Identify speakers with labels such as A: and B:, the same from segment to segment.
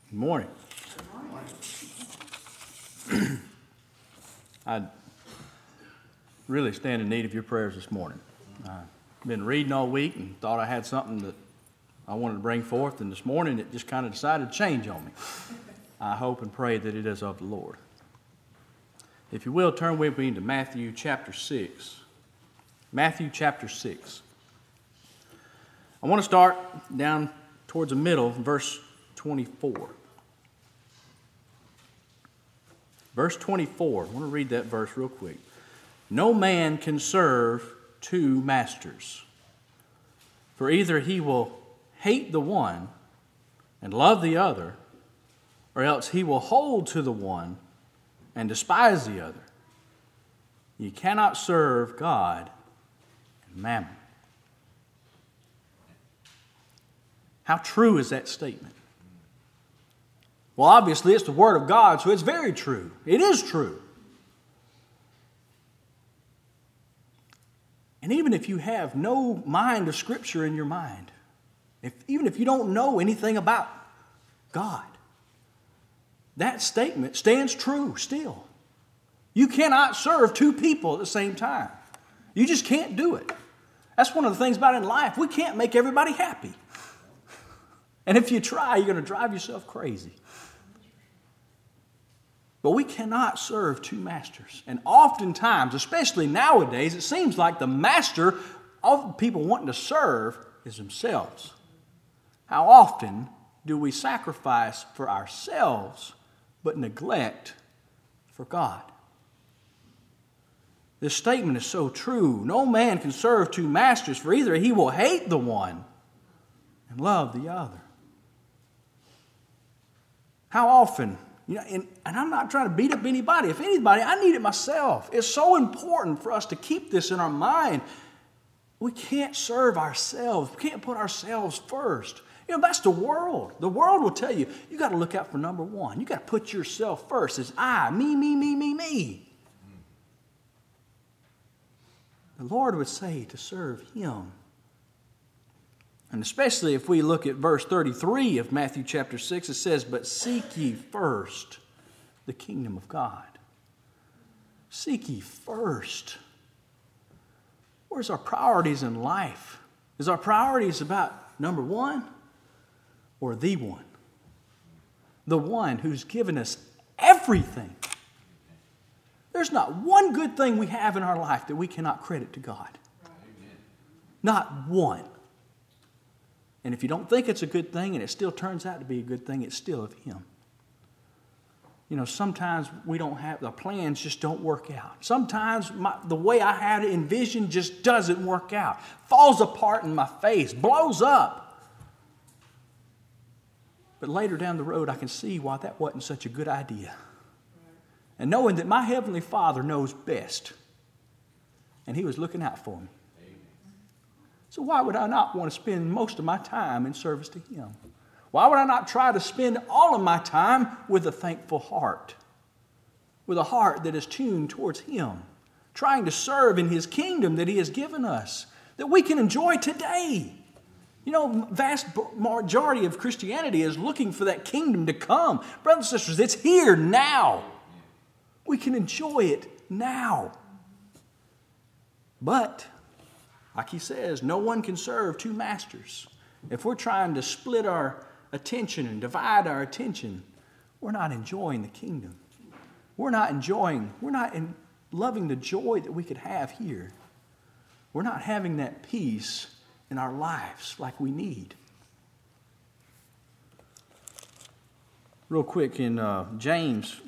A: Good morning. I really stand in need of your prayers this morning. I've been reading all week and thought I had something that I wanted to bring forth, and this morning it just kind of decided to change on me. I hope and pray that it is of the Lord. If you will, turn with me to Matthew chapter 6. Matthew chapter 6. I want to start down towards the middle, verse 24. Verse 24, I want to read that verse real quick. No man can serve two masters, for either he will hate the one and love the other, or else he will hold to the one and despise the other. You cannot serve God and mammon. How true is that statement? Well, obviously it's the Word of God, so it's very true. It is true. And even if you have no mind of Scripture in your mind, even if you don't know anything about God, that statement stands true still. You cannot serve two people at the same time. You just can't do it. That's one of the things about in life. We can't make everybody happy. And if you try, you're going to drive yourself crazy. But we cannot serve two masters. And oftentimes, especially nowadays, it seems like the master of the people wanting to serve is themselves. How often do we sacrifice for ourselves but neglect for God? This statement is so true. No man can serve two masters, for either he will hate the one and love the other. How often, and I'm not trying to beat up anybody. If anybody, I need it myself. It's so important for us to keep this in our mind. We can't serve ourselves. We can't put ourselves first. That's the world. The world will tell you, you got to look out for number one. You got to put yourself first. It's I, me. The Lord would say to serve Him. And especially if we look at verse 33 of Matthew chapter 6, it says, "But seek ye first the kingdom of God." Seek ye first. Where's our priorities in life? Is our priorities about number one or the one? The one who's given us everything. There's not one good thing we have in our life that we cannot credit to God. Amen. Not one. And if you don't think it's a good thing and it still turns out to be a good thing, it's still of Him. Sometimes we don't have, the plans just don't work out. Sometimes the way I had it envisioned just doesn't work out. Falls apart in my face, blows up. But later down the road, I can see why that wasn't such a good idea. And knowing that my Heavenly Father knows best, and He was looking out for me. So why would I not want to spend most of my time in service to Him? Why would I not try to spend all of my time with a thankful heart? With a heart that is tuned towards Him, trying to serve in His kingdom that He has given us, that we can enjoy today. Vast majority of Christianity is looking for that kingdom to come. Brothers and sisters, it's here now. We can enjoy it now. But like He says, no one can serve two masters. If we're trying to split our attention and divide our attention, we're not enjoying the kingdom. We're not loving the joy that we could have here. We're not having that peace in our lives like we need. Real quick in James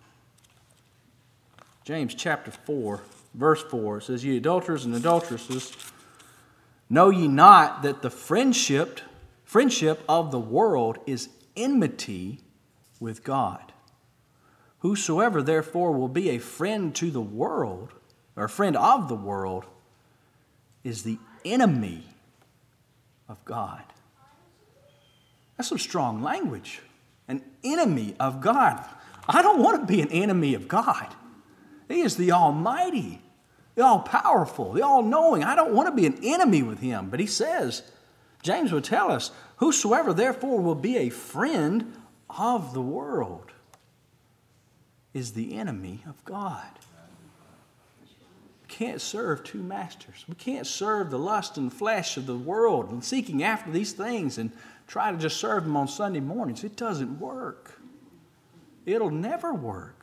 A: chapter 4, verse 4, it says, "Ye adulterers and adulteresses, know ye not that the friendship of the world is enmity with God? Whosoever therefore will be a friend to the world, or a friend of the world, is the enemy of God." That's some strong language. An enemy of God. I don't want to be an enemy of God. He is the Almighty, the all-powerful, the all-knowing. I don't want to be an enemy with Him. But He says, James would tell us, "Whosoever therefore will be a friend of the world is the enemy of God. We can't serve two masters. We can't serve the lust and flesh of the world and seeking after these things and try to just serve them on Sunday mornings. It doesn't work. It'll never work.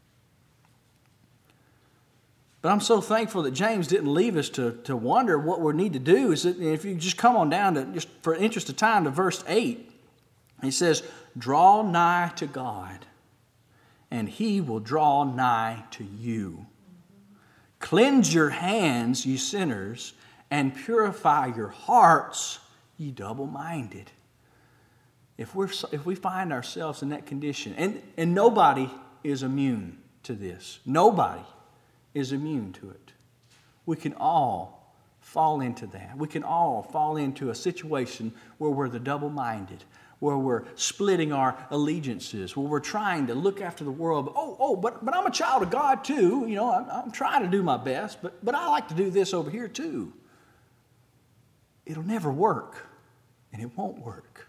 A: But I'm so thankful that James didn't leave us to wonder what we need to do. Is that if you just come on down to, just for interest of time, to verse 8, he says, "Draw nigh to God, and he will draw nigh to you. Cleanse your hands, ye sinners, and purify your hearts, ye double-minded." If we find ourselves in that condition, and nobody is immune to this. Nobody is immune to it. We can all fall into that. We can all fall into a situation where we're the double-minded, where we're splitting our allegiances, where we're trying to look after the world. But I'm a child of God too. You know, I'm trying to do my best, but I like to do this over here too. It'll never work, and it won't work.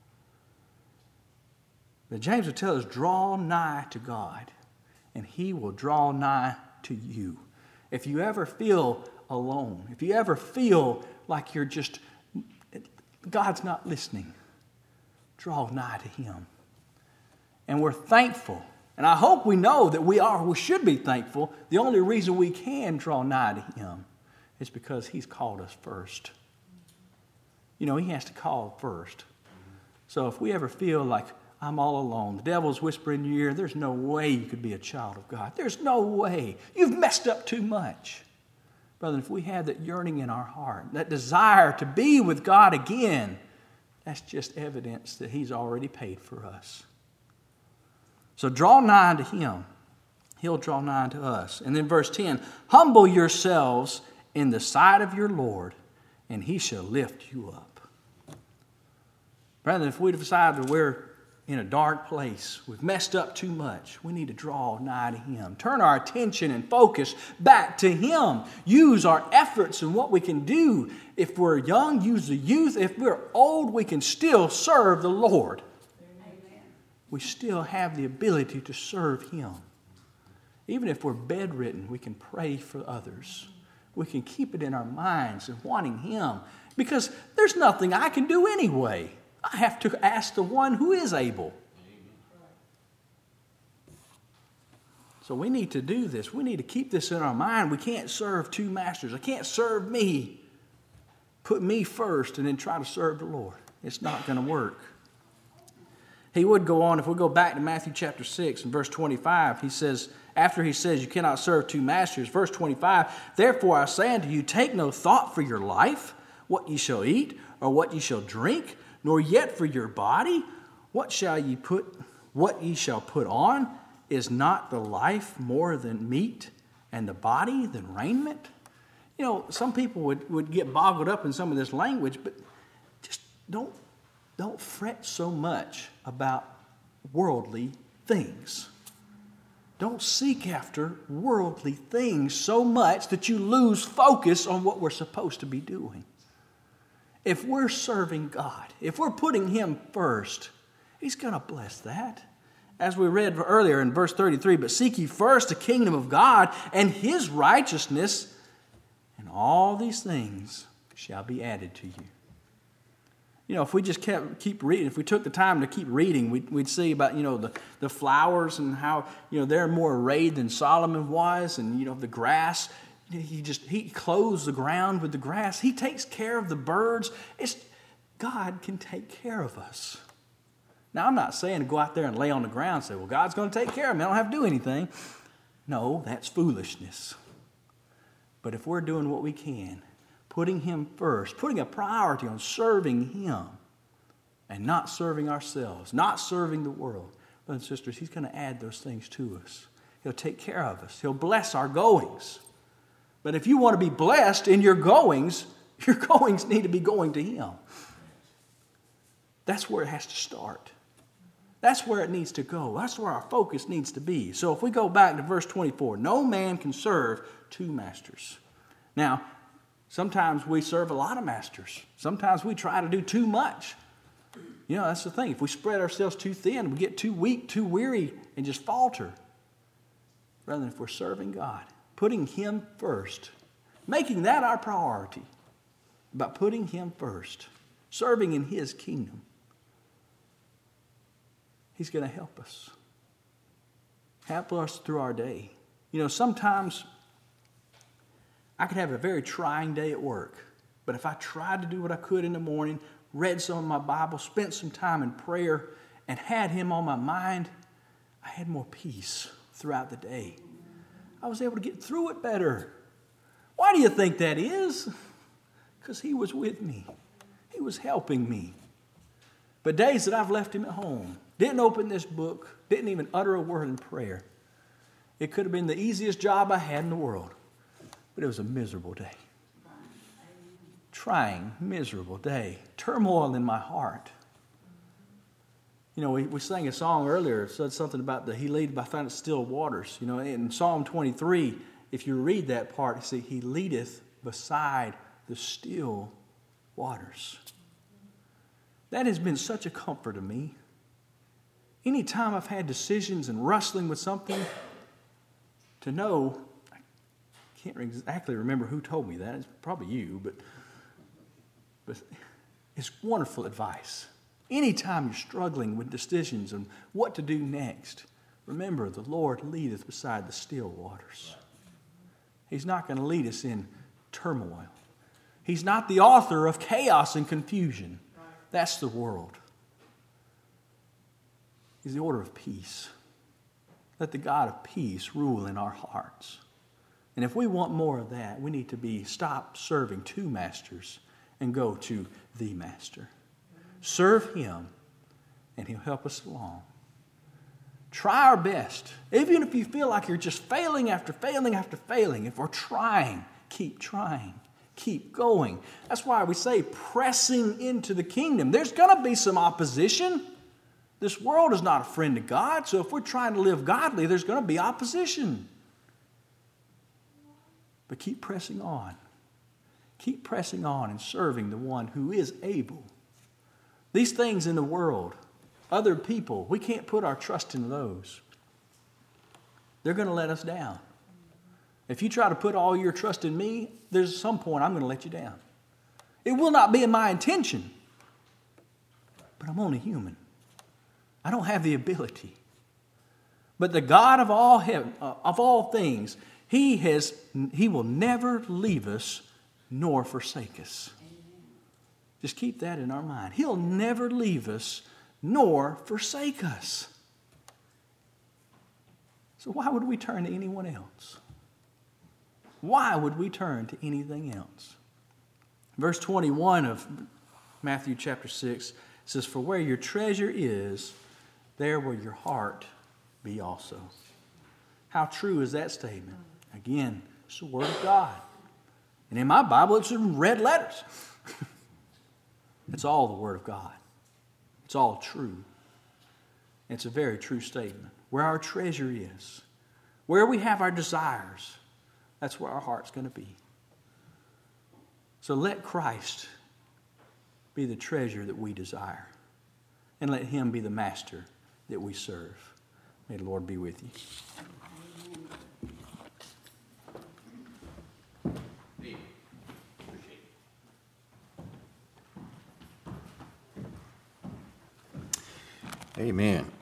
A: But James will tell us, draw nigh to God, and he will draw nigh to you. If you ever feel alone, if you ever feel like God's not listening, draw nigh to him. And we're thankful. And I hope we know that we should be thankful. The only reason we can draw nigh to him is because he's called us first. You know, he has to call first. So if we ever feel like, I'm all alone, the devil's whispering in your ear, there's no way you could be a child of God. There's no way. You've messed up too much. Brother, if we have that yearning in our heart, that desire to be with God again, that's just evidence that he's already paid for us. So draw nigh to him. He'll draw nigh to us. And then verse 10, humble yourselves in the sight of your Lord, and he shall lift you up. Brethren, if we decide that we're in a dark place, we've messed up too much, we need to draw nigh to him. Turn our attention and focus back to him. Use our efforts and what we can do. If we're young, use the youth. If we're old, we can still serve the Lord. Amen. We still have the ability to serve him. Even if we're bedridden, we can pray for others. We can keep it in our minds and wanting him, because there's nothing I can do anyway. I have to ask the one who is able. So we need to do this. We need to keep this in our mind. We can't serve two masters. I can't serve me, put me first, and then try to serve the Lord. It's not going to work. He would go on, if we go back to Matthew chapter 6 and verse 25, he says, after he says you cannot serve two masters, verse 25, "Therefore I say unto you, take no thought for your life, what ye shall eat, or what ye shall drink, nor yet for your body, what ye shall put on? Is not the life more than meat, and the body than raiment?" You know, some people would get boggled up in some of this language, but just don't fret so much about worldly things. Don't seek after worldly things so much that you lose focus on what we're supposed to be doing. If we're serving God, if we're putting him first, he's going to bless that. As we read earlier in verse 33, "But seek ye first the kingdom of God and his righteousness, and all these things shall be added to you." You know, if we just keep reading, if we took the time to keep reading, we'd see about, the flowers and how, they're more arrayed than Solomon was, and, the grass. He clothes the ground with the grass. He takes care of the birds. God can take care of us. Now, I'm not saying to go out there and lay on the ground and say, well, God's going to take care of me. I don't have to do anything. No, that's foolishness. But if we're doing what we can, putting him first, putting a priority on serving him and not serving ourselves, not serving the world, brothers and sisters, he's going to add those things to us. He'll take care of us. He'll bless our goings. But if you want to be blessed in your goings need to be going to him. That's where it has to start. That's where it needs to go. That's where our focus needs to be. So if we go back to verse 24, no man can serve two masters. Now, sometimes we serve a lot of masters. Sometimes we try to do too much. You know, that's the thing. If we spread ourselves too thin, we get too weak, too weary, and just falter. Rather than if we're serving God, putting Him first, making that our priority, about putting Him first, serving in His kingdom, He's going to help us. Help us through our day. You know, sometimes I could have a very trying day at work, but if I tried to do what I could in the morning, read some of my Bible, spent some time in prayer, and had Him on my mind, I had more peace throughout the day. I was able to get through it better. Why do you think that is? Because He was with me. He was helping me. But days that I've left Him at home, didn't open this book, didn't even utter a word in prayer, it could have been the easiest job I had in the world, but it was a miserable day. Trying, miserable day. Turmoil in my heart. You know, we sang a song earlier. It said something about He leadeth by fountains of still waters. You know, in Psalm 23, if you read that part, you see, He leadeth beside the still waters. That has been such a comfort to me. Anytime I've had decisions and wrestling with something, to know, I can't exactly remember who told me that. It's probably you, but it's wonderful advice. Anytime you're struggling with decisions and what to do next, remember the Lord leadeth beside the still waters. He's not going to lead us in turmoil. He's not the author of chaos and confusion. That's the world. He's the author of peace. Let the God of peace rule in our hearts. And if we want more of that, we need to stop serving two masters and go to the Master. Serve Him, and He'll help us along. Try our best. Even if you feel like you're just failing after failing after failing, if we're trying, keep going. That's why we say pressing into the kingdom. There's going to be some opposition. This world is not a friend of God, so if we're trying to live godly, there's going to be opposition. But keep pressing on. Keep pressing on and serving the one who is able. These things in the world, other people, we can't put our trust in those. They're going to let us down. If you try to put all your trust in me, there's some point I'm going to let you down. It will not be in my intention, but I'm only human. I don't have the ability. But the God of all heaven, of all things, He will never leave us nor forsake us. Just keep that in our mind. He'll never leave us nor forsake us. So why would we turn to anyone else? Why would we turn to anything else? Verse 21 of Matthew chapter 6 says, "For where your treasure is, there will your heart be also." How true is that statement? Again, it's the Word of God. And in my Bible, it's in red letters. It's all the Word of God. It's all true. It's a very true statement. Where our treasure is, where we have our desires, that's where our heart's going to be. So let Christ be the treasure that we desire. And let Him be the master that we serve. May the Lord be with you.
B: Amen.